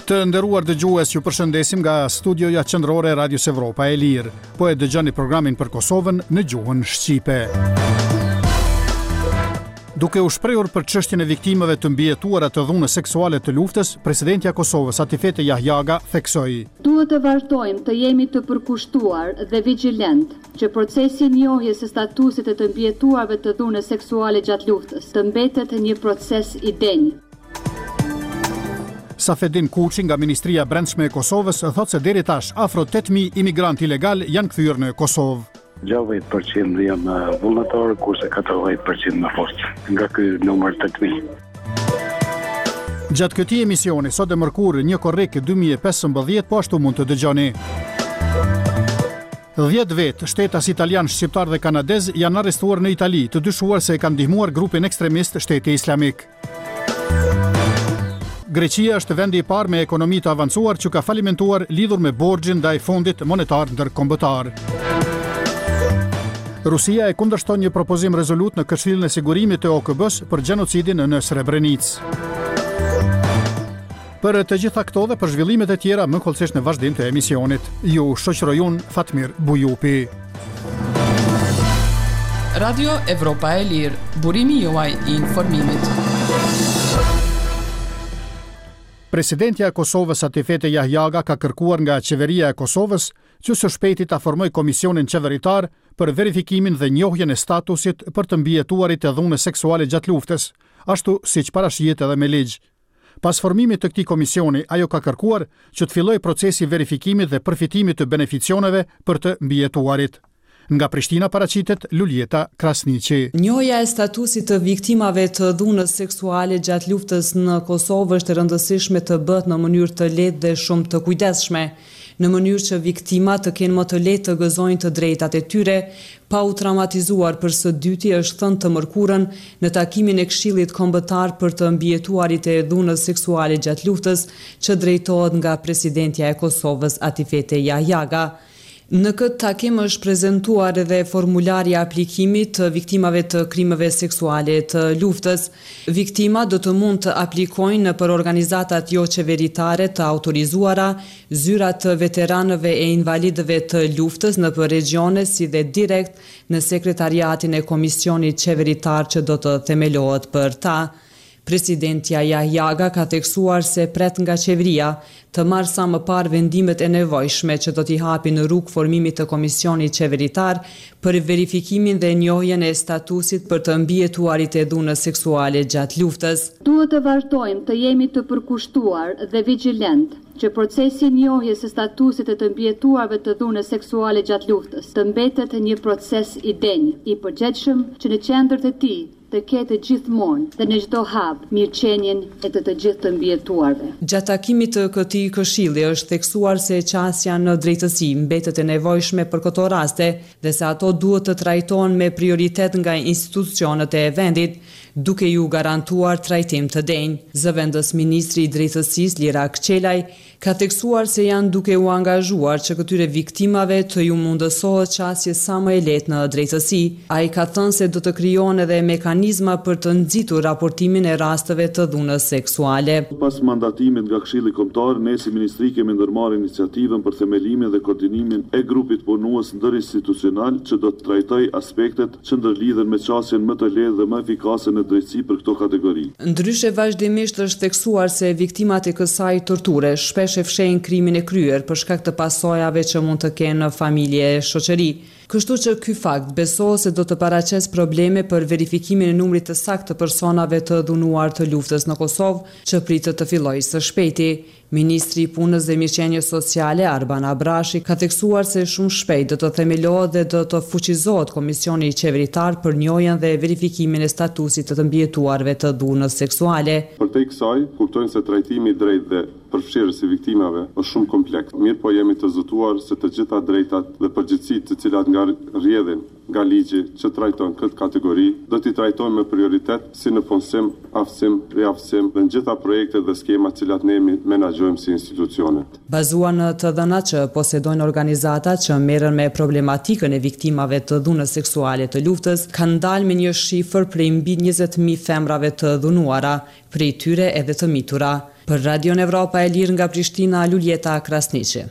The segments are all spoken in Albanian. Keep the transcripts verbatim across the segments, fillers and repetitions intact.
Të nderuar dëgjues, ju përshëndesim nga studioja qendrore e Radios Evropa e Lirë. Po e dëgjoni programin për Kosovën në gjuhën shqipe. Duke u shprehur për çështjen e viktimave të mbijetuara të dhunës seksuale të luftës, presidentja e Kosovës Atifete Jahjaga theksoi: Duhet të vazhdojmë të jemi të përkushtuar dhe vigjilent që procesi i njohjes së statusit të të mbijetuarve të dhunës seksuale gjatë luftës të mbetet një proces i denj. Safedin Kuçi nga Ministria e Brendshme e Kosovës thotë se deri tash afro tetë mijë imigrantë ilegal janë kthyer në Kosovë. gjashtëdhjetë përqind janë vullnetarë, kurse katërdhjetë përqind në forcë, nga ky numër tetë mijë. Gjatë këtij emisioni sot e mërkur një korrek dy mijë e pesëmbëdhjetë, po ashtu mund të dëgjoni. dhjetë vetë shtetas italian, shqiptar dhe kanadez janë arrestuar në Itali, të dyshuar se e kanë ndihmuar grupin ekstremist Shteti Islamik. Greqia është vendi i parë me ekonomi të avancuar që ka falimentuar lidhur me borxhin ndaj Fondit Monetar Ndërkombëtar. Rusia e kundërshton një propozim rezolut në Këshillin e Sigurimit të O K B-s për gjenocidin në Srebrenicë. Për të gjitha këto dhe për zhvillimet e tjera, më kollësisht në vazhdim të emisionit. Ju shoqëroj unë Fatmir Bujupi. Radio Evropa e Lirë, burimi juaj i informimit. Presidentja e Kosovës Atifete Jahjaga ka kërkuar nga qeveria e Kosovës që së shpejti ta formojë komisionin qeveritar për verifikimin dhe njohjen e statusit për të mbijetuarit e dhunës seksuale gjatë luftës, ashtu siç parashihet edhe me ligj. Pas formimit të këtij komisioni, ajo ka kërkuar që të fillojë procesi verifikimit dhe përfitimit të beneficioneve për të mbijetuarit. Nga Prishtina paraqitet Luljeta Krasniqi. Njohja e statusit të viktimave të dhunës seksuale gjatë luftës në Kosovë është e rëndësishme të bëhet në mënyrë të lehtë dhe shumë të kujdesshme, në mënyrë që viktimat të kenë më të lehtë të gëzojnë të drejtat e tyre, pa u traumatizuar. Për së dyti është thënë të mërkurën në takimin e Këshillit Kombëtar për të mbijetuarit e dhunës seksuale gjatë luftës, që drejtohet nga presidentja e Kosovës Atifete Jahjaga. Në këtë takim është prezantuar edhe formulari i aplikimit të viktimave të krimeve seksuale të luftës. Viktimat do të mund të aplikojnë për organizatat jo qeveritare të autorizuara, zyrat të veteranëve e invalidëve të luftës në për regione, si dhe direkt në sekretariatin e komisionit qeveritar që do të themelohet për ta. Presidentja Jahjaga ka theksuar se pret nga qeveria të marrë sa më parë vendimet e nevojshme që do t'i hapi në rrugë formimit të komisionit qeveritar për verifikimin dhe njohjen e statusit për të mbijetuarit e dhunës seksuale gjatë luftës. Duhet të vazhdojmë të jemi të përkushtuar dhe vigjilent që procesi i njohjes së statusit të të mbijetuarve të dhunës seksuale gjatë luftës të mbetet një proces i denj, i përgjegjshëm, që në qendër të tij të ketë gjithmonë dhe në çdo hap mirëqenien e të të gjithë të mbijetuarve. Gjatë takimit të këtij këshilli është theksuar se qasja në drejtësi mbetet e nevojshme për këto raste dhe se ato duhet të trajtohen me prioritet nga institucionet e vendit, duke ju garantuar trajtim të denj. Zëvendës ministri i drejtësisë Lira Kçelaj ka theksuar se janë duke u angazhuar që këtyre viktimave të ju mundësohet qasje sa më e lehtë në drejtësi. Ai ka thënë se do të krijohen edhe mekanizma për të nxitur raportimin e rasteve të dhunës seksuale. Pas mandatimit nga Këshilli Kombëtar, ne si ministri kemi ndërmarrë iniciativën për themelimin dhe koordinimin e grupit punues ndërinstitucional që do të trajtojë aspektet që ndërlidhen me qasjen më të lehtë dhe më efikase në drejtësi për këto kategori. Ndryshe vazhdimisht është theksuar se viktimat e kësaj torture shpesh e fshehin krimin e kryer për shkak të pasojave që mund të kenë në familje e shoqëri. Kështu që ky fakt besohet se do të paraqes probleme për verifikimin e numrit të saktë të personave të dhunuar të luftës në Kosovë, që pritet të fillojë së shpejti. Ministri i Punës dhe Mirëqenies Sociale Arban Abrashi ka theksuar se shumë shpejt do të themelohet dhe do të fuqizohet komisioni qeveritar për njohjen dhe verifikimin e statusit të të mbijetuarve të dhunës seksuale. Përtej kësaj, kuptojnë se trajtimi i drejtë dhe përfshirës i viktimave është shumë kompleks. Mirë po jemi të zëtuar se të gjitha drejtat dhe përgjegjësitë të cilat nga rrjedhin nga ligji që trajton këtë kategori, do t'i trajtojmë me prioritet si në punësim, aftësim, riaftësim dhe në gjitha projektet dhe skemat cilat ne menaxhojmë menaxhojmë si institucione. Bazuar në të dhënat që posedojnë organizata që merren me problematikën e viktimave të dhunës seksuale të luftës, kanë dalë me një shifër prej mbi njëzet mijë femrave të dhunuara, prej tyre edhe të mitura. Për Radion Evropa e Lirë nga Prishtina, Luljeta Krasniqi.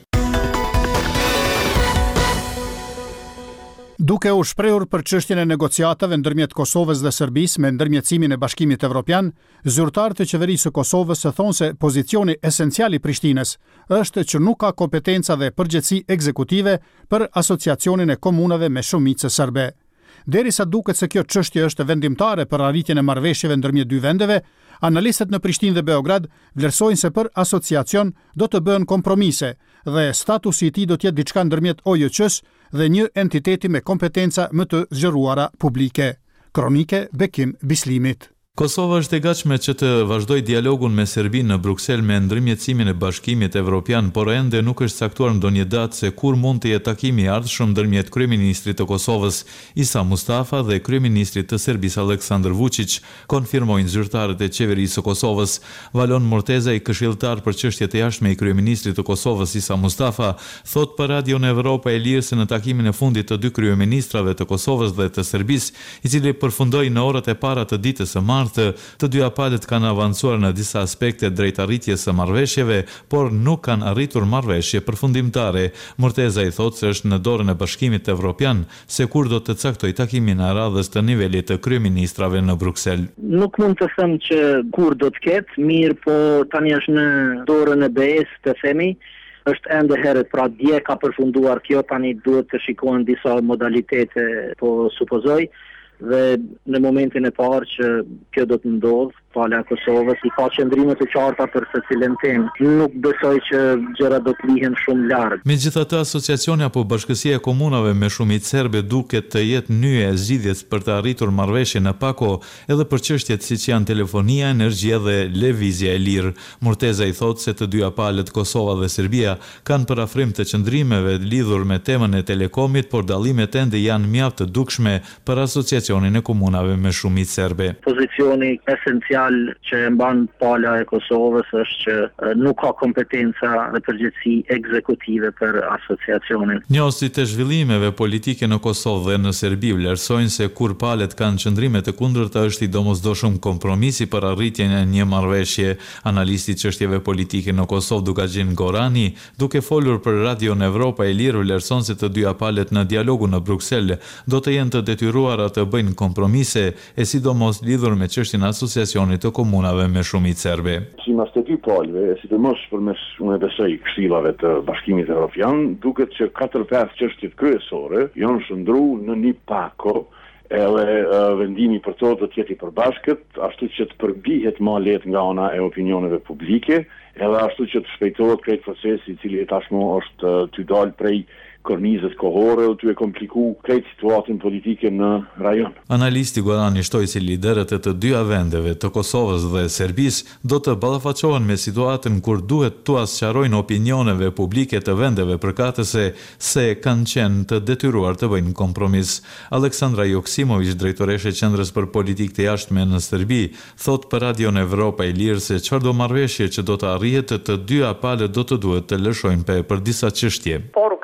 Duke u shprehur për çështjen e negociatave ndërmjet Kosovës dhe Serbisë me ndërmjetësimin e Bashkimit Evropian, zyrtarët e qeverisë së Kosovës thonë se pozicioni esencial i Prishtinës është që nuk ka kompetenca dhe përgjegjësi ekzekutive për asociacionin e komunave me shumicë serbe. Derisa duket se kjo çështje është vendimtare për arritjen e marrëveshjeve ndërmjet dy vendeve, analistët në Prishtinë dhe Beograd vlerësojnë se për asociacion do të bëhen kompromise dhe statusi i tij do të jetë diçka ndërmjet O J Q-s dhe një entiteti me kompetenca më të zgjeruara publike. Kronike Bekim Bislimit. Kosova është e gatshme që të vazhdojë dialogun me Serbinë në Bruksel me ndërmjetësimin e Bashkimit Evropian, por ende nuk është caktuar ndonjë datë se kur mund të jetë takimi i ardhshëm ndërmjet kryeministrit të Kosovës Isa Mustafa dhe kryeministrit të Serbisë Aleksandar Vučić, konfirmojnë zyrtarët e qeverisë së Kosovës. Valon Morteza, i këshilltar për çështjet e jashtme i kryeministrit të Kosovës Isa Mustafa, thot për Radion Evropa e Lirë se në takimin e fundit të dy kryeministrave të Kosovës dhe të Serbisë, i cili përfundoi në orët e para të ditës së martë, të dyja palët kanë avancuar në disa aspekte drejt arritjes së marrëveshjeve, por nuk kanë arritur marrëveshje përfundimtare. Morteza i thotë se është në dorën e Bashkimit Evropian se kur do të caktoj takimin e radhës të nivelit të kryeministrave në Bruksel. Nuk mund të them që kur do të ketë, mirë, po tani është në dorën e B E-s të themi. Është ende herët, pra dje ka përfunduar kjo, tani duhet të shikohen disa modalitete, po supozoj. Dhe në momentin e parë që kjo do të ndodhë, pala e Kosovës i ka qëndrimet e qarta për secilin temë. Nuk besoj që gjëra do të lihen shumë larg. Megjithatë, asociacioni apo bashkësia e komunave me shumicë serbe duket të jetë nyje e zgjidhjes për të arritur marrëveshje në pako edhe për çështjet siç janë telefonia, energjia dhe lëvizja e lirë. Morteza i thotë se të dyja palët, Kosova dhe Serbia, kanë parafrim të qëndrimeve lidhur me temën e telekomit, por dallimet ende janë mjaft të dukshme për asociacionin e komunave me shumicë serbe. Pozicioni esencial që e mban pala e Kosovës është që nuk ka kompetenca dhe përgjegjësi ekzekutive për asociacionin. Njohësit e zhvillimeve politike në Kosovë dhe në Serbi vlerësojnë se kur palët kanë qëndrime të kundërta është i domosdoshëm kompromisi për arritjen e një marrëveshje. Analisti i çështjeve politike në Kosovë, Dugajin Gorani, duke folur për Radion Evropa e Lirë, vlerëson se të dyja palët në dialogun në Bruksel do të jenë të detyruara të bëjnë kompromise, e sidomos lidhur me çështjen e asociacionit të komunave me shumicë serbe. Sipas të dy palëve, sidomos përmes unë besoj këshillave të Bashkimit Evropian, duket që katër pesë çështjet kryesore janë shndruar në një pako, edhe uh, vendimi për to do të jetë i përbashkët, ashtu që të përbihet më lehtë nga ana e opinioneve publike, edhe ashtu që të shpejtohet krejt procesi i cili tashmë është uh, të dalë prej kornizës kohore u të e kompliku krejt situatën politike në rajon. Analisti Gorani shtoi se liderët e të dyja vendeve, të Kosovës dhe Serbisë, do të ballafaqohen me situatën kur duhet t'u sqarojnë opinioneve publike të vendeve përkatëse se kanë qenë të detyruar të bëjnë kompromis. Aleksandra Joksimović, drejtoreshe e Qendrës për Politikë të Jashtme në Serbi, thot për Radion Evropa e Lirë se çfarëdo marrëveshje që do të arrihet, të dyja palët do të duhet të lëshojnë pe për disa çështje.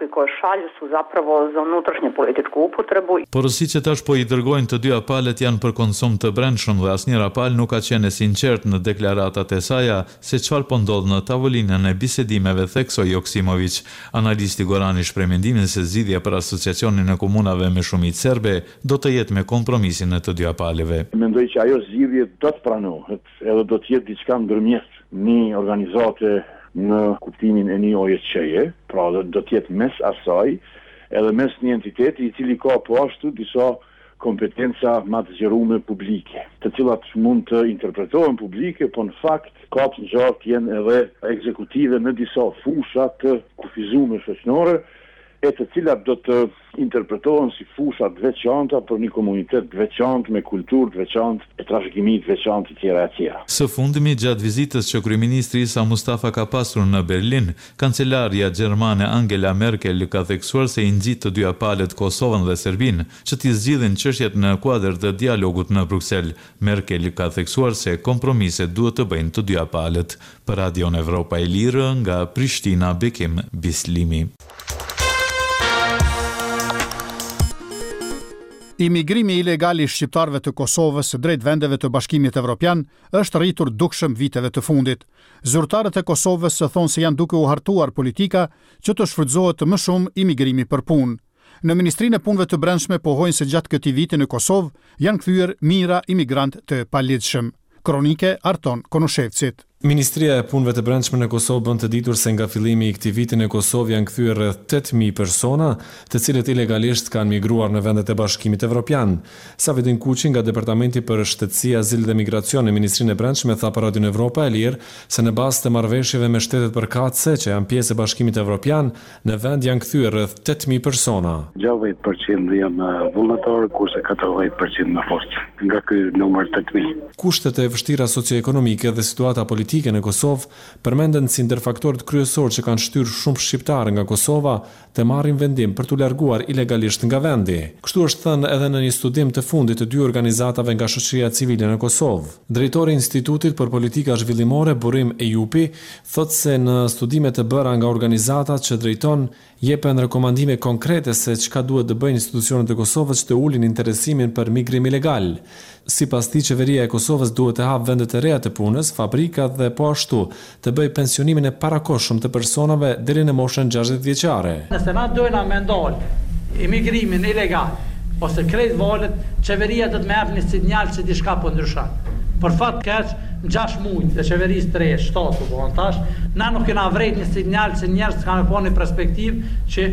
Su zapravo za unutrašnju političku upotrebu. Porosit që tash po i dërgojnë të dyja palët janë për konsum të brendshëm dhe asnjëra palë nuk ka qenë sinqert në deklaratat e saja se çfarë po ndodh në tavolinën e bisedimeve, theksoi Joksimović. Analisti Gorani shpreh mendimin se zgjidhja për asociacionin e komunave me shumicë serbe do të jetë me kompromisin e të dyja palëve. Mendoj që ajo zgjidhje do të pranohet, edhe do të jetë diçka ndërmjet një organizate në kuptimin e një O J Q-je, pra do të jetë mes asaj edhe mes një entiteti i cili ka po ashtu disa kompetenca më të zgjeruara publike, të cilat mund të interpretohen publike, po në fakt ka të gjatë jenë edhe ekzekutive në disa fusha të kufizuara shoqërore, e të cilat do të interpretohen si fusha të veçanta për një komunitet të veçantë me kulturë të veçantë e trashëgimi të veçantë të tjera e tjera. Së fundmi, gjatë vizitës që kryeministri Isa Mustafa ka pasur në Berlin, kancelaria gjermane Angela Merkel ka theksuar se i nxit të dyja palët Kosovën dhe Serbinë që t'i zgjidhin çështjet në kuadër të dialogut në Bruksel. Merkel ka theksuar se kompromiset duhet të bëjnë të dyja palët. Për Radion Evropa e Lirë, nga Prishtina, Bekim Bislimi. Imigrimi ilegal i shqiptarëve të Kosovës drejt vendeve të Bashkimit Evropian është rritur dukshëm viteve të fundit. Zyrtarët e Kosovës thonë se janë duke u hartuar politika që të shfrytëzohet më shumë imigrimi për punë. Në Ministrinë e Punëve të Brendshme pohojnë se gjatë këtij viti në Kosovë janë kthyer mijëra imigrant të paligjshëm. Kronike Arton Konushevcit. Ministria e Punëve të Brendshme në Kosovë bën të ditur se nga fillimi i këtij viti në Kosovë janë kthyer rreth tetë mijë persona, të cilët ilegalisht kanë migruar në vendet e Bashkimit Evropian. Savidin Kuçi nga Departamenti për Shtetësi, Azil dhe Migracion në Ministrinë e Brendshme tha për Radion Evropa e Lirë se në bazë të marrëveshjeve me shtetet përkatëse që janë pjesë e Bashkimit Evropian, në vend janë kthyer rreth tetë mijë persona. gjashtëdhjetë përqind janë vullnetar, kurse katërdhjetë përqind në forcë. Nga ky numër tetë mijë. Kushtet e vështira socioekonomike dhe situata politike në Kosovë përmenden si ndërfaktorët kryesorë që kanë shtyrë shumë shqiptarë nga Kosova të marrin vendim për t'u larguar ilegalisht nga vendi. Kështu është thënë edhe në një studim të fundit të dy organizatave nga shoqëria civile në Kosovë. Drejtori i Institutit për Politika Zhvillimore Burim Ejupi thotë se në studimet të bëra nga organizatat që drejton jepen rekomandime konkrete se çka duhet të bëjnë institucionet e Kosovës që të ulin interesimin për migrim ilegal. Sipas tij, qeveria e Kosovës duhet të hapë vende të reja të punës, fabrika dhe po ashtu të bëjë pensionimin e parakohshëm të personave deri në moshën gjashtëdhjetë vjeçare. Nëse na dojna me ndal imigrimin ilegal ose krejt valet, qeveria do të më jap një sinjal se diçka po ndryshon. Për fat keq, në gjashtë muaj të qeverisë tre, shtatu po tash, na nuk kena vret një sinjal se njerëz kanë pa një perspektivë që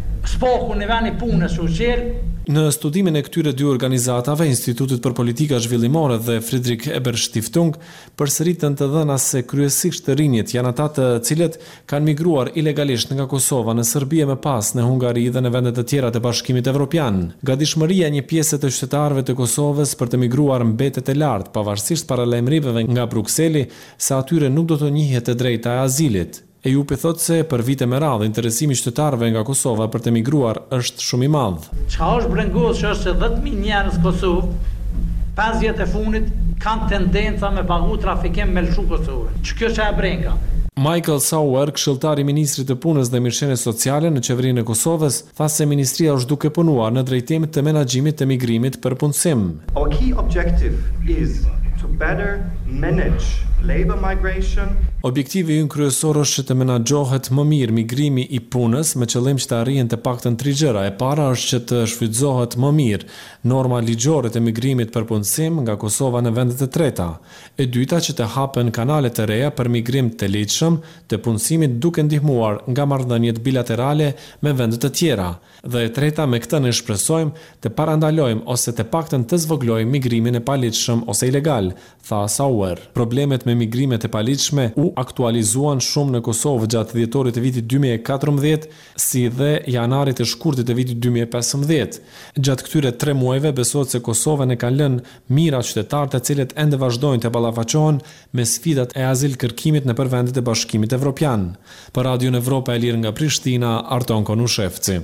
spoku në vend i punës u qel. Në studimin e këtyre dy organizatave, Institutit për Politika Zhvillimore dhe Friedrich Ebert Stiftung, përsëritën të dhëna se kryesisht rinjt janë ata të cilët kanë migruar ilegalisht nga Kosova në Serbi e më pas në Hungari dhe në vendet të tjera të Bashkimit Evropian. Gatishmëria e një pjese të qytetarëve të Kosovës për të migruar mbetet e lartë, pavarësisht paralajmërimeve nga Brukseli se atyre nuk do të njihet e drejta e azilit. Ejupi thotë se për vite me radhë interesimi i qytetarëve nga Kosova për të migruar është shumë i madh. Çka është brengos që është se dhjetë mijë njerëz Kosovë, pesë vjet e fundit kanë tendenca me pagu trafikim me lëshu Kosovë. Ç'kjo që e brenga? Michael Sauer, këshilltari i ministrit të punës dhe mirëqenies sociale në qeverinë e Kosovës, tha se ministria është duke punuar në drejtim të menaxhimit të migrimit për punësim. Our key objective is to better manage labor migration. Objektivi ynë kryesor është që të menaxhohet më mirë migrimi i punës me qëllim që të arrihen të paktën tre gjëra. E para është që të shfrytëzohet më mirë norma ligjore të migrimit për punësim nga Kosova në vendet e treta. E dyta që të hapen kanale të reja për migrim të lehtëshëm të punësimit duke ndihmuar nga marrëdhëniet bilaterale me vende të tjera. Dhe e treta, me këtë ne shpresojmë të parandalojmë ose të paktën të zvoglojmë migrimin e paligjshëm ose ilegal, tha Sauer. Problemet me migrimet e paligjshme u aktualizuan shumë në Kosovë gjatë dhjetorit të vitit dy mijë e katërmbëdhjetë, si dhe janarit të shkurtit të vitit dy mijë e pesëmbëdhjetë. Gjatë këtyre tre muajve besohet se Kosovën e kanë lënë mira qytetarë të cilët ende vazhdojnë të ballafaqohen me sfidat e azil kërkimit nëpër vendet e Bashkimit Evropian. Për Radion Evropa e Lirë nga Prishtina, Arton Konushevci.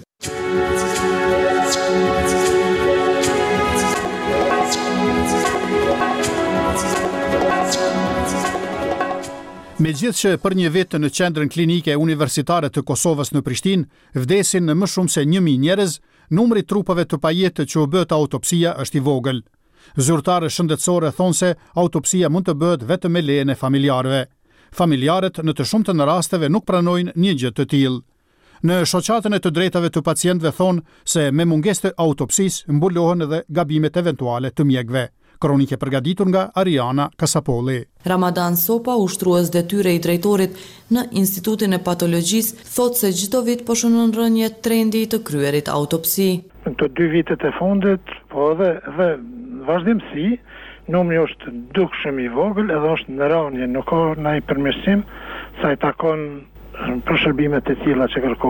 Megjithë që për një vit në qendrën klinike universitare të Kosovës në Prishtinë vdesin më shumë se një mijë njerëz, numri trupave të pajetë që u bët autopsia është i vogël. Zyrtarë shëndetësore thonë se autopsia mund të bëhet vetëm me lejen e familjarëve. Familjarët në të shumtën e rasteve nuk pranojnë një gjë të tillë. Në shoqatën e të drejtave të pacientëve thonë se me mungesë të autopsisë mbulohen edhe gabimet eventuale të mjekëve. Kronike përgatitur nga Ariana Kasapolli. Ramadan Sopa, ushtrues detyre i drejtorit në Institutin e Patologjisë, thotë se çdo vit po shënon rënje trendi i të kryerit autopsi. Në këto dy vitet e fundit, po edhe dhe vazhdimsi, numri është dukshëm i vogël, edhe është në rënje, nuk ka ndonjë përmirësim sa i takon për shërbimet e tilla që kërkohen.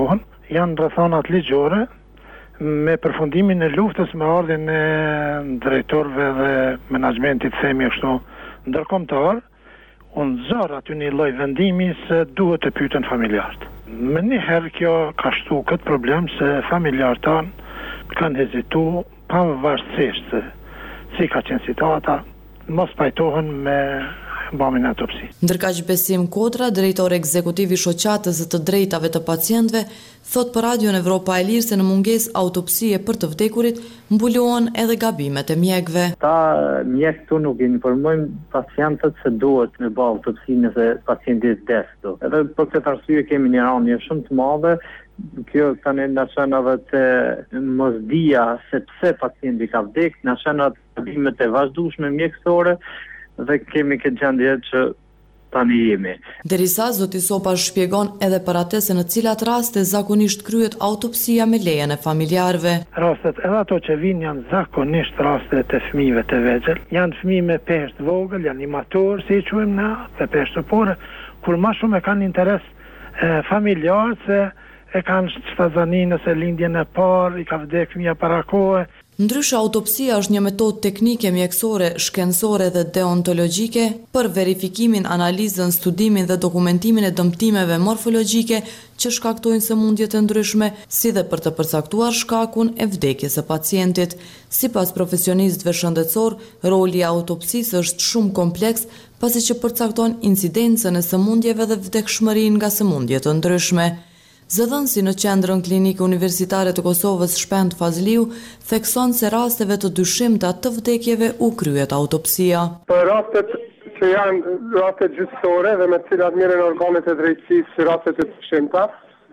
janë rrethonat ligjore me përfundimin e luftës me ardhin e drejtorëve dhe menaxhmentit, themi kështu, ndërkombëtar, unë zor aty një lloj vendimi se duhet të pyeten familjarët. Më njëherë kjo ka shtu këtë problem se familjarët tanë kanë hezitu pavarësisht se si ka qenë situata, mos pajtohen me bamin autopsi. Ndërkaq Besim Kodra, drejtori ekzekutiv i shoqatës të drejtave të pacientëve, thot për Radion Evropa e Lirë se në mungesë autopsie për të vdekurit mbulohen edhe gabimet e mjekëve. Ta mjekët këtu nuk informojnë pacientët se duhet me bë autopsi nëse pacienti vdes. Edhe për këtë arsye kemi një rënje shumë të madhe. Kjo tani na shën edhe të mosdia se pse pacienti ka vdekur, na shën edhe gabimet e vazhdueshme mjekësore dhe kemi këtë gjendje që tani jemi. Derisa zoti Sopa shpjegon edhe për atë se në cilat raste zakonisht kryhet autopsia me lejen e familjarëve. Rastet edhe ato që vinë janë zakonisht raste të fëmijëve të vegjël. Janë fëmijë me peshë të vogël, janë imator, si i quajmë na, me peshë të porë, kur më shumë e kanë interes e, familjar se e kanë shtazaninë se lindjen e parë, i ka vdekur fëmia para kohe. Ndryshe, autopsia është një metodë teknike mjekësore, shkencore dhe deontologjike për verifikimin, analizën, studimin dhe dokumentimin e dëmtimeve morfologjike që shkaktojnë sëmundje të ndryshme, si dhe për të përcaktuar shkakun e vdekjes së pacientit. Sipas profesionistëve shëndetësor, roli i autopsisë është shumë kompleks, pasi që përcakton incidencën e sëmundjeve dhe vdekshmërinë nga sëmundje të ndryshme. Zëdhënësi në qendrën klinike universitare të Kosovës Shpend Fazliu thekson se rasteve të dyshimta të vdekjeve u kryet autopsia. Për rastet që janë rastet gjyqësore dhe me cilat merren organet e drejtësisë si rastet e dyshimta,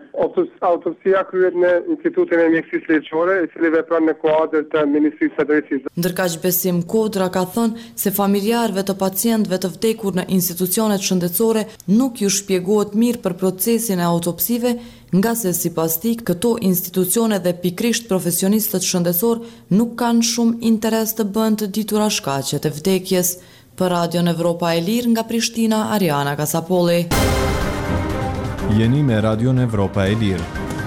autopsia kryet në Institutin e Mjekësisë Ligjore, i cili vepron në kuadër të Ministrisë së Drejtësisë. Ndërkaq Besim Kodra ka thënë se familjarëve të pacientëve të vdekur në institucionet shëndetësore nuk ju shpjegohet mirë për procesin e autopsive, nga se sipas tij këto institucione dhe pikrisht profesionistët shëndetësor nuk kanë shumë interes të bëjnë të ditura shkaqet e vdekjes. Për Radion Evropa e Lirë nga Prishtina, Ariana Kasapolli. Jeni me Radion Evropa e Lirë.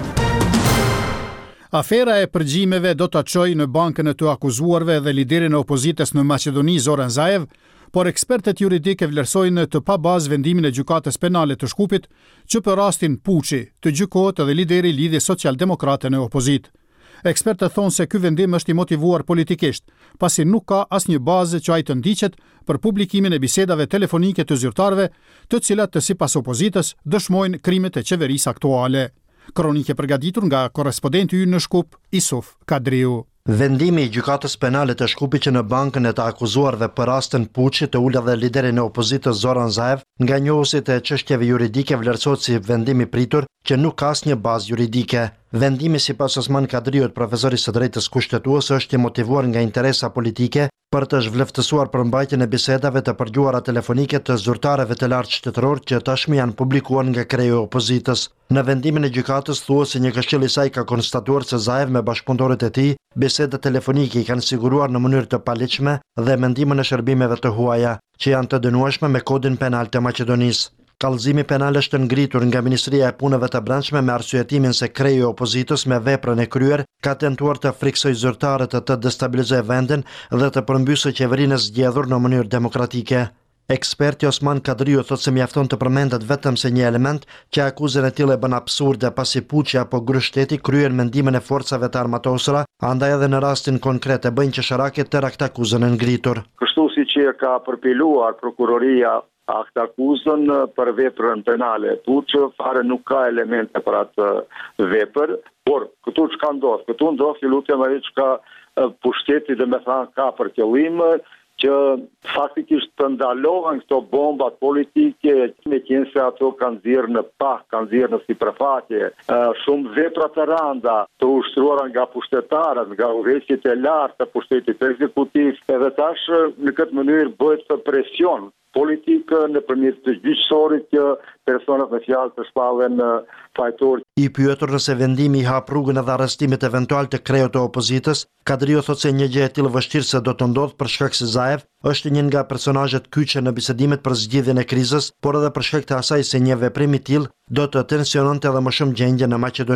Afera e përgjimeve do të çojë në bankën e të akuzuarve dhe liderin e opozitës në Maqedoni Zoran Zaev, por ekspertet juridike vlerësojnë të pa bazë vendimin e gjykatës penale të Shkupit që për rastin Puçi të gjykohet edhe lideri i lidhjes socialdemokrate në opozitë. Ekspertët thonë se ky vendim është i motivuar politikisht, pasi nuk ka asnjë bazë që ai të ndiqet për publikimin e bisedave telefonike të zyrtarëve, të cilat të sipas opozitës dëshmojnë krimet e qeverisë aktuale. Kronike përgatitur nga korrespondenti ynë në Shkup, Isuf Kadriu. Vendimi i gjykatës penale të Shkupit që në bankën e të akuzuarve për rastin Puçi të ul edhe liderin e opozitës Zoran Zaev, nga njohësit e çështjeve juridike vlerësohet si vendim i pritur që nuk ka asnjë bazë juridike. Vendimi sipas Osman Kadriut, profesorit së drejtës kushtetuese, është i motivuar nga interesa politike për të zhvleftësuar përmbajtjen e bisedave të përgjuara telefonike të zyrtarëve të lartë shtetëror që tashmë janë publikuar nga kreju i opozitës. Në vendimin e gjykatës thuhet se një këshill i saj ka konstatuar se Zaev me bashkëpunëtorët e tij bisedat telefonike i kanë siguruar në mënyrë të paligjshme dhe mendimin e shërbimeve të huaja, që janë të dënueshme me kodin penal të Maqedonisë. Kallëzimi penal është ngritur nga Ministria e Punëve të Brendshme me arsyetimin se kreju i opozitës me veprën e kryer ka tentuar të friksojë zyrtarët të të destabilizojë vendin dhe të përmbysë qeverinë e zgjedhur në mënyrë demokratike. Eksperti Osman Kadriu thotë se mjafton të përmendet vetëm se një element që akuzën e tillë e bën absurde pasi Puçi apo gryshteti kryen mendimin e forcave të armatosura, andaj edhe në rastin konkret e bëjnë qesharakit të rakt akuzën e ngritur. Kështu siç e ka përpiluar prokuroria akt akuzën për veprën penale, Puçi fare nuk ka elemente për atë vepër, por këtu çka ndodh? Këtu ndodh që lutem ai çka pushteti dhe me thënë ka për qëllim që faktikisht të ndalohen këto bombat politike, me qenë se ato kanë zirë në pak, kanë zirë në sipërfaqe, shumë vepra të randa të ushtruara nga pushtetarët, nga udhëheqjet e lartë të pushtetit ekzekutiv, edhe tash në këtë mënyrë bëhet presion politik nëpërmjet të gjyqësorit që personat me fjalë të shpallen fajtor. I pyetur nëse vendimi i hap rrugën edhe arrestimit eventual të kreut të opozitës, Kadriu thotë se një gjë e tillë vështirëse do të ndodhë për shkak se Zaev është një nga personazhet kyçe në bisedimet për zgjidhjen e krizës, por edhe për shkak të asaj se një veprim i tillë do të tensiononte edhe më shumë gjendjen në Maqedoni.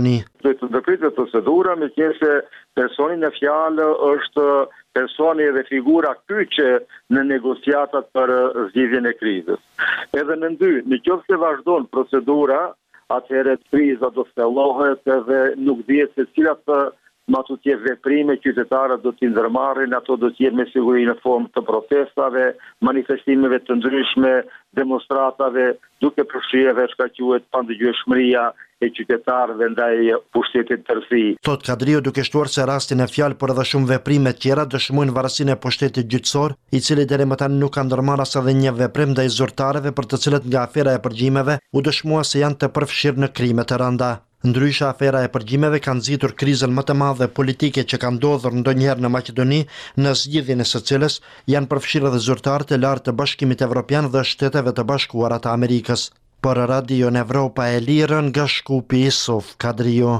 duhet të ndërpritet procedura, me qenë se personi në fjalë është personi dhe figura kyçe në negociatat për zgjidhjen e krizës. Edhe në dy, në qoftë se vazhdon procedura, atëherë kriza do thellohet edhe nuk dihet se cilat matutje veprime qytetarët do t'i ndërmarrin, ato do t'jenë me siguri në formë të protestave, manifestimeve të ndryshme, demonstratave, duke përfshirë çka quhet pandëgjueshmëria e qytetarëve ndaj pushtetit tërsi. Thot Kadriu, duke shtuar se rastin e fjalë por edhe shumë veprime tjera dëshmojnë varësinë e pushtetit gjyqësor, i cili deri më tani nuk ka ndërmarrë as edhe një veprim ndaj zyrtarëve për të cilët nga afera e përgjimeve u dëshmua se janë të përfshirë në krime të rënda. Ndryshe, afera e përgjimeve ka nxitur krizën më të madhe politike që ka ndodhur ndonjëherë në Maqedoni, në zgjidhjen e së cilës janë përfshirë edhe zyrtarë të lartë të Bashkimit Evropian dhe Shteteve të Bashkuara të Amerikës. Për Radio Evropa e Lirë, nga Shkupi, Isuf Kadriu.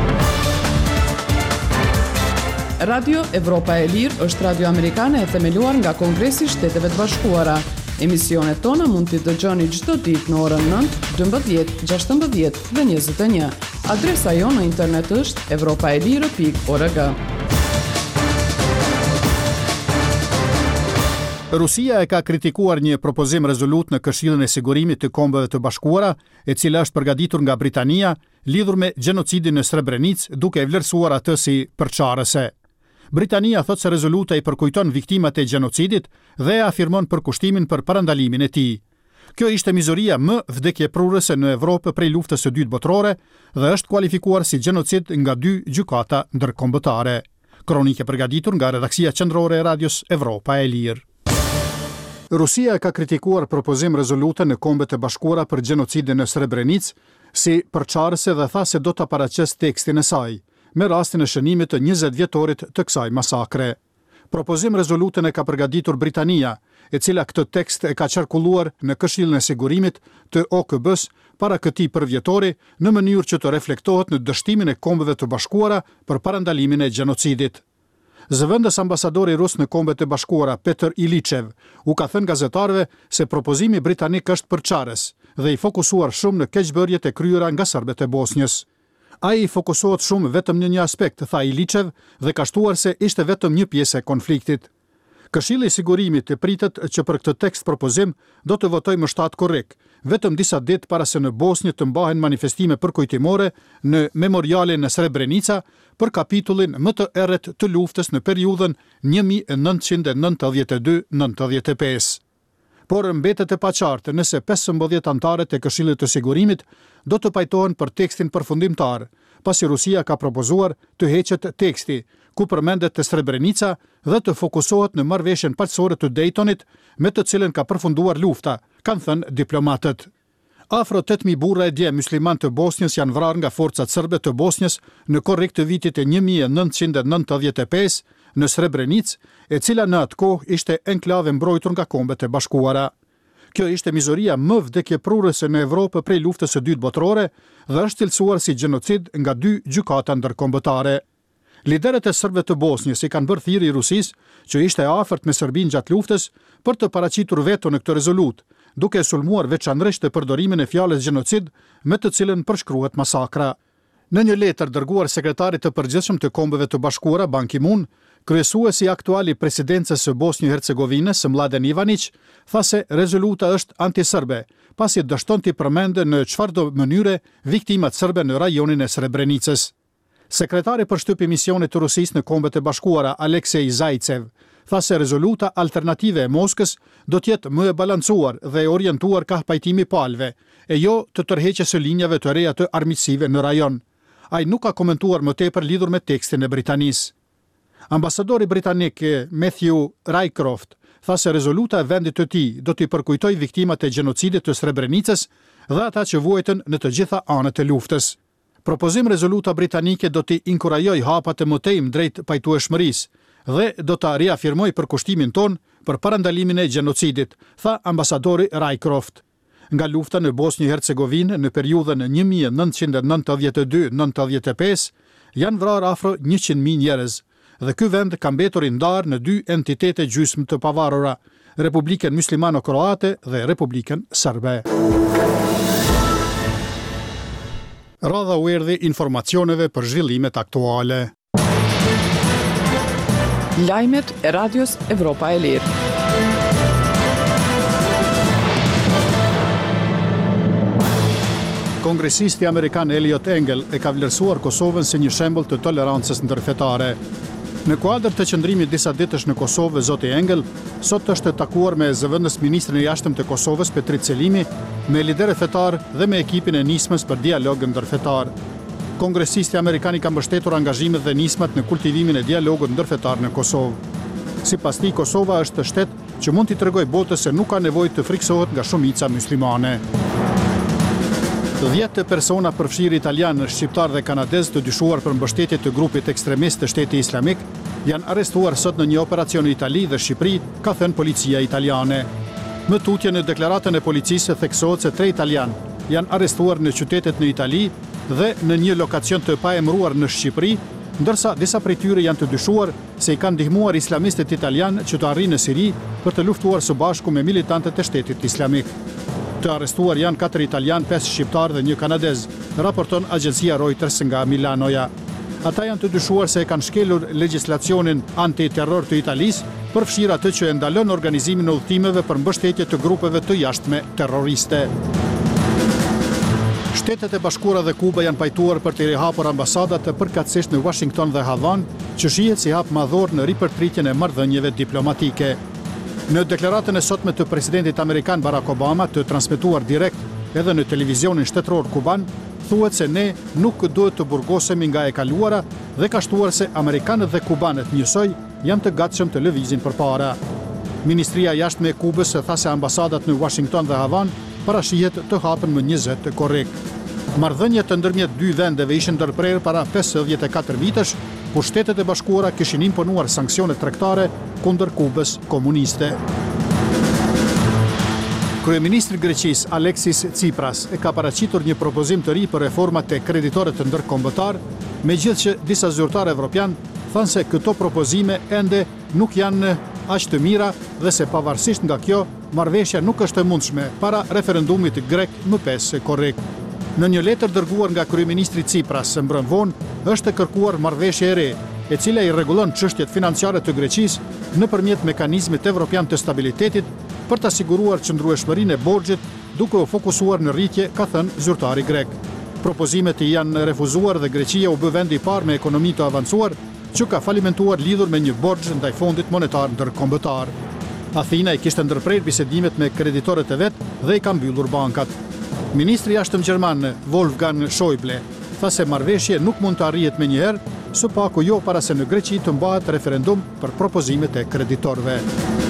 Radio Evropa e Lirë është radio amerikane e themeluar nga Kongresi i Shteteve të Bashkuara. Emisionet tona mund t'i dëgjoni çdo ditë në orën nëntë, dymbëdhjetë, gjashtëmbëdhjetë dhe njëzet e një. Adresa jo në internet është evropaelire pikë org. Rusia e ka kritikuar një propozim rezolut në Këshillin e Sigurimit të Kombeve të Bashkuara, e cila është përgatitur nga Britania, lidhur me gjenocidin në Srebrenicë, duke e vlerësuar atë si përçarëse. Britania thot se rezoluta i përkujton viktimat e gjenocidit dhe e afirmon përkushtimin për parandalimin e tij. Kjo ishte mizoria më vdekjeprurëse në Evropë prej luftës së dytë botërore dhe është kualifikuar si gjenocid nga dy gjykata ndërkombëtare. Kronike përgatitur nga redaksia qendrore e Radios Evropa e Lirë. Rusia ka kritikuar propozim rezolute në Kombet e Bashkuara për gjenocidin në Srebrenicë si përçarëse dhe tha se do ta paraqes tekstin e saj, me rastin e shënimit të njëzet vjetorit të kësaj masakre. Propozim rezolutën e ka përgatitur Britania, e cila këtë tekst e ka qarkulluar në Këshillin e Sigurimit të O K B-s para këtij përvjetori në mënyrë që të reflektohet në dështimin e Kombeve të Bashkuara për parandalimin e gjenocidit. Zëvendës ambasadori rus në Kombet e Bashkuara, Petr Ilichev, u ka thënë gazetarëve se propozimi britanik është përçarës dhe i fokusuar shumë në keqbërjet e kryera nga serbët e Bosnjës. Ai i fokusohet shumë vetëm në një aspekt, tha Ilichev, dhe ka shtuar se ishte vetëm një pjesë e konfliktit. Këshilli i Sigurimit e pritet që për këtë tekst propozim do të votojë më shtatë korrik, vetëm disa ditë para se në Bosnjë të mbahen manifestime përkujtimore në memorialin në Srebrenica për kapitullin më të errët të luftës në periudhën një mijë e nëntëqind e nëntëdhjetë e dy nëntëdhjetë e pesë. Por mbetet e paqartë nëse pesëmbëdhjetë anëtarët e Këshillit të Sigurimit do të pajtohen për tekstin përfundimtar, pasi Rusia ka propozuar të heqet teksti, ku përmendet të Srebrenica dhe të fokusohet në marrëveshjen paqësore të Daytonit, me të cilën ka përfunduar lufta, kanë thënë diplomatët. Afro tetë mijë burra e dje musliman të Bosnjës janë vrarë nga forcat serbe të Bosnjës në korrik të vitit e një mijë e nëntëqind e nëntëdhjetë e pesë në Srebrenicë, e cila në atë kohë ishte enklave mbrojtur nga Kombet e Bashkuara. Kjo ishte mizoria më vdekjeprurëse në Evropë prej luftës së dytë botërore dhe është cilësuar si gjenocid nga dy gjykata ndërkombëtare. Liderët e serbëve të Bosnjës i kanë bërë thirrje i Rusisë, që ishte afërt me Serbinë gjatë luftës, për të paraqitur veto në këtë rezolutë, duke sulmuar veçanërisht të përdorimin e fjalës gjenocid, me të cilën përshkruhet masakra. Në një letër dërguar sekretarit të përgjithshëm të Kombeve të Bashkuara, Ban Ki-moon, kryesuesi aktuali presidencës së Bosnjë-Hercegovinës, Mladen Ivanić, tha se rezoluta është antiserbe, pasi dështon t'i përmendë në çfarëdo mënyre viktimat serbe në rajonin e Srebrenicës. Sekretari për shtypje misionit të Rusisë në Kombet e Bashkuara, Aleksej Zajcev, tha se rezoluta alternative e Moskës do të jetë më e balancuar dhe e orientuar ka pajtimi palëve, e jo të tërheqjes së linjave të reja të armiqësive në rajon. Ai nuk ka komentuar më tepër lidhur me tekstin e Britanisë. Ambasadori britanik Matthew Rycroft tha se rezoluta e vendit të tij do t'i përkujtojë viktimat e gjenocidit të Srebrenicës dhe ata që vuajtën në të gjitha anët e luftës. Propozim rezoluta britanike do t'i inkurajojë hapat e mëtejm drejt pajtueshmërisë dhe do ta riafirmojë përkushtimin ton për parandalimin e gjenocidit, tha ambasadori Rycroft. Nga lufta në Bosnjë-Hercegovinë në periudhën një mijë e nëntëqind e nëntëdhjetë e dy nëntëdhjetë e pesë janë vrarë afro njëqind mijë njerëz dhe ky vend ka mbetur i ndarë në dy entitete gjysmë të pavarura, Republikën Muslimano-Kroate dhe Republikën Serbe. Radha u erdhi informacioneve për zhvillimet aktuale. Lajmet e Radios Evropa e Lirë. Kongresisti amerikan Eliot Engel e ka vlerësuar Kosovën si një shembull të tolerancës ndërfetare. Në kuadër të qëndrimit disa ditësh në Kosovë, zoti Engel sot është takuar me zëvendës ministrin e jashtëm të Kosovës Petrit Selimi, me liderë fetar dhe me ekipin e nismës për dialog ndërfetar. Kongresisti amerikan i ka mbështetur angazhimet dhe nismat në kultivimin e dialogut ndërfetar në Kosovë. Sipas tij, Kosova është shtet që mund t'i tregojë botës se nuk ka nevojë të friksohet nga shumica muslimane. dhjetë persona përfshirë italianë, shqiptar dhe kanadez të dyshuar për mbështetje të grupit ekstremist të Shteti Islamik janë arrestuar sot në një operacion në Itali dhe Shqipëri, ka thënë policia italiane. Më tutje në deklaratën e policisë theksohet se tre italianë janë arrestuar në qytetet në Itali dhe në një lokacion të paemëruar në Shqipëri, ndërsa disa prej tyre janë të dyshuar se i kanë ndihmuar islamistët italianë që të arrijnë në Siri për të luftuar së bashku me militantët e Shtetit Islamik. Të arrestuar janë katër italian, pesë shqiptar dhe një kanadez, raporton agjencia Reuters nga Milanoja. Ata janë të dyshuar se e kanë shkelur legjislacionin antiterror të Italisë, përfshirë atë që e ndalon organizimin e udhëtimeve për mbështetje të grupeve të jashtme terroriste. Shtetet e Bashkuara dhe Kuba janë pajtuar për të rihapur ambasadat përkatësisht në Washington dhe Havan, që shihet si hap madhor në ripërtritjen e marrëdhënieve diplomatike. Në deklaratën e sotme të presidentit amerikan Barack Obama, të transmetuar direkt edhe në televizionin shtetëror kuban, thuhet se ne nuk duhet të burgosemi nga e kaluara dhe ka shtuar se amerikanët dhe kubanët njësoj janë të gatshëm të lëvizin përpara. Ministria e jashtme e Kubës tha se ambasadat në Washington dhe Havan parashihet të hapen më njëzet korrekt. Marrëdhëniet ndërmjet dy vendeve ishin ndërprerë para pesëdhjetë e katër vitesh, kur Shtetet e Bashkuara kishin imponuar sanksione tregtare kundër Kubës komuniste. Kryeministri i Greqisë Aleksis Tsipras e ka paraqitur një propozim të ri për reformat e kreditorët të ndërkombëtar, megjithëse disa zyrtarë evropian thanë se këto propozime ende nuk janë aq të mira dhe se pavarësisht nga kjo, marrëveshja nuk është e mundshme para referendumit grek më pesë korrekt. Në një letër dërguar nga kryeministri Tsipras së mbrëm vonë, është kërkuar marrëveshje e re, e cila i rregullon çështjet financiare të Greqisë nëpërmjet mekanizmit evropian të stabilitetit për të siguruar qëndrueshmërinë e borxhit, duke u fokusuar në rritje, ka thënë zyrtari grek. Propozimet i janë refuzuar dhe Greqia u bë vendi i parë me ekonomi të avancuar që ka falimentuar lidhur me një borxh ndaj Fondit Monetar Ndërkombëtar. Athina i kishte ndërprerë bisedimet me kreditorët e vet dhe i ka mbyllur bankat. Ministri i jashtëm gjerman Wolfgang Schäuble tha se marrëveshje nuk mund të arrihet menjëherë, së paku jo para se në Greqi të mbahet referendum për propozimet e kreditorëve.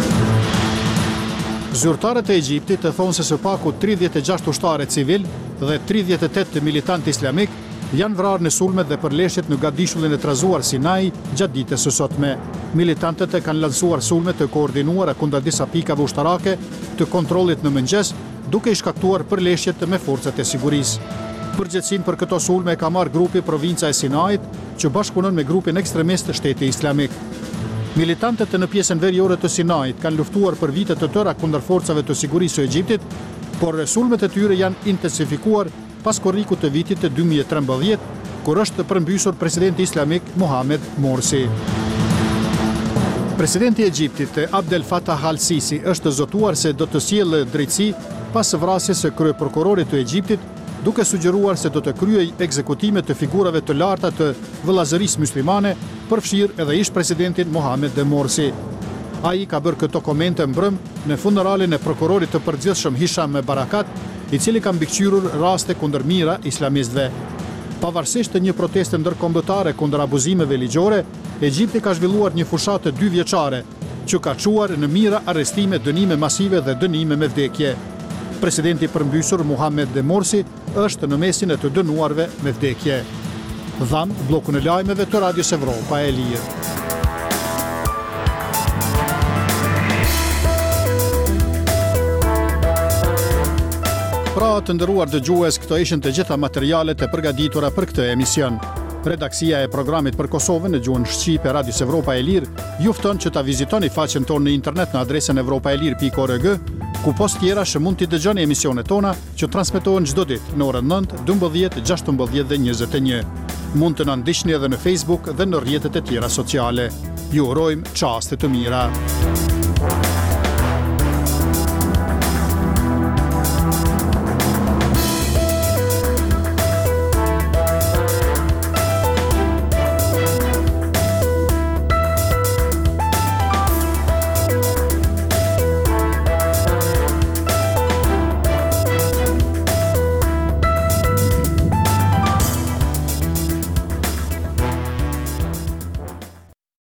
Zyrtarët e Egjiptit të thonë se së paku tridhjetë e gjashtë ushtarë civil dhe tridhjetë e tetë militantë islamik janë vrarë në sulmet dhe përleshjet në gadishullin e trazuar Sinai gjatë ditës së sotme. Militantët e kanë lansuar sulme të koordinuara kundër disa pikave ushtarake të kontrollit në mëngjes, duke i shkaktuar përleshjet me forcat e sigurisë. Përgjegjësinë për këto sulme ka marrë grupi Provinca e Sinait, që bashkëpunon me grupin ekstremist të Shteti Islamik. Militantët në pjesën veriore të Sinait kanë luftuar për vite të tëra kundër forcave të sigurisë së Egjiptit, por sulmet e tyre janë intensifikuar pas korrikut të vitit të dy mijë e trembëdhjetë, kur është përmbysur presidenti islamik Mohamed Morsi. Presidenti i Egjiptit Abdel Fattah al-Sisi është zotuar se do të sjellë drejtësi pas vrasjes së kryeprokurorit të Egjiptit, duke sugjeruar se do të kryej ekzekutime të figurave të larta të vëllazërisë muslimane, përfshirë edhe ish presidentin Mohamed Morsi. Ai ka bërë këto komente mbrëm në funeralin e prokurorit të përgjithshëm Hisham Barakat, i cili ka mbikëqyrur raste kundër mijëra islamistëve. Pavarësisht të një proteste ndërkombëtare kundër abuzimeve ligjore, Egjipti ka zhvilluar një fushatë dy vjeçare, që ka çuar në mijëra arrestime, dënime masive dhe dënime me vdekje. Presidenti përmbysur Mohamed Morsi është në mesin e të dënuarve me vdekje. Dham bllokun e lajmeve të Radios Evropa e Lirë. Pra të nderuar dëgjues, këto ishin të gjitha materialet e përgatitura për këtë emision. Redaksia e programit për Kosovën në gjuhën shqipe Radios Evropa e Lirë ju fton që ta vizitoni faqen tonë në internet në adresën evropaelir pikë org ku post tjera që mund t'i dëgjoni emisionet tona që transmetohen çdo ditë në orën nëntë, dymbëdhjetë, gjashtëmbëdhjetë dhe njëzet e një. Mund të na ndiqni edhe në Facebook dhe në rrjetet e tjera sociale. Ju urojmë çaste të mira.